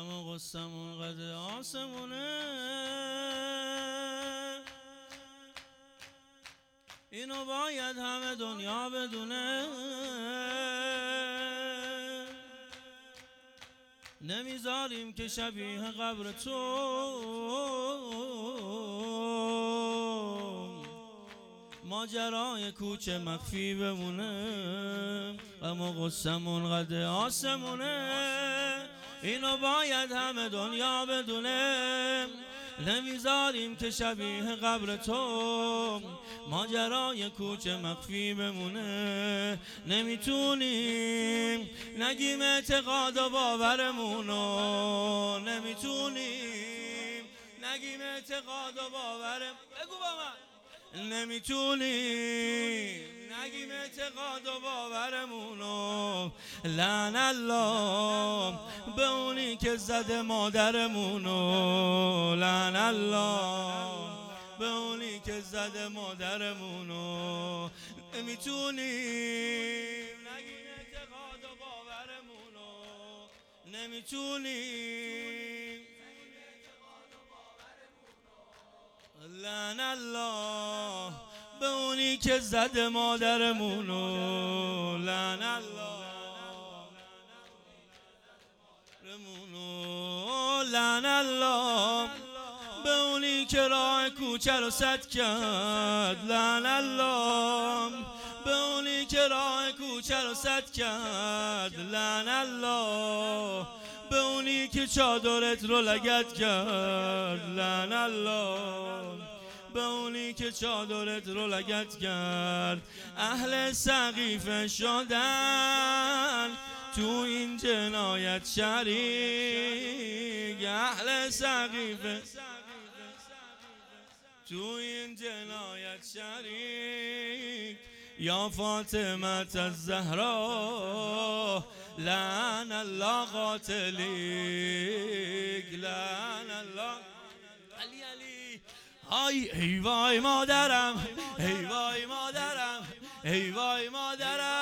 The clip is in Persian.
اما قصمون قد آسمونه، اینو باید همه دنیا بدونه. نمیذاریم که شبیه قبر تو ماجرای کوچه مخفی بمونه. اما قصمون قد آسمونه، اینو باید همه دنیا بدونه. نمیذاریم که شبیه قبر تو ماجرای کوچه مخفی بمونه. نمیتونیم نگیم اعتقاد و باورمونو، نمیتونیم نگیم اعتقاد و باورم، بگو با من. نمیتونیم نگیم اعتقاد و باورمونو. لعن الله به اونی که زده مادرمونو، لعن الله به اونی که زده مادرمونو. نمیتونیم نگیم اعتقاد و باورمونو، نمیتونیم. لعن الله به اونی که زده مادرمونو، لعن الله لعن الله به اونی که راه کوچه رو سد کرد، لعن الله به اونی که راه کوچه رو سد کرد، لعن الله به اونی که چادرت رو لگد کرد، لعن الله به اونی که چادرت رو لگد کرد. اهل سقیفه شدن تو این جنایت شریک، اهل سقیفه تو این جنایت شریک. یا فاطمه الزهرا لعن الله قاتلیک، لعن الله. علی علی ای وای مادرم، ای وای مادرم، ای وای مادرم.